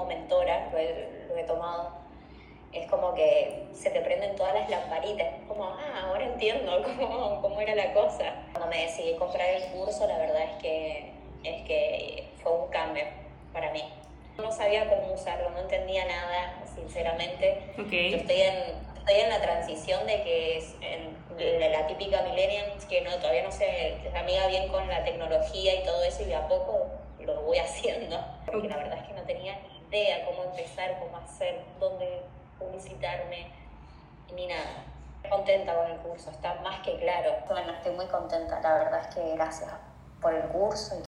mentora, lo he tomado, es como que se te prenden todas las lamparitas, como, ahora entiendo cómo era la cosa. Cuando me decidí comprar el curso, la verdad es que fue un cambio para mí. No sabía cómo usarlo, no entendía nada, sinceramente. Okay. Yo estoy en la transición de que es la típica millennial que todavía no se amiga bien con la tecnología y todo eso, y de a poco lo voy haciendo. Porque la verdad es que no tenía ni idea cómo empezar, cómo hacer, dónde publicitarme, ni nada. Contenta con el curso, está más que claro. Bueno, estoy muy contenta, la verdad es que gracias por el curso.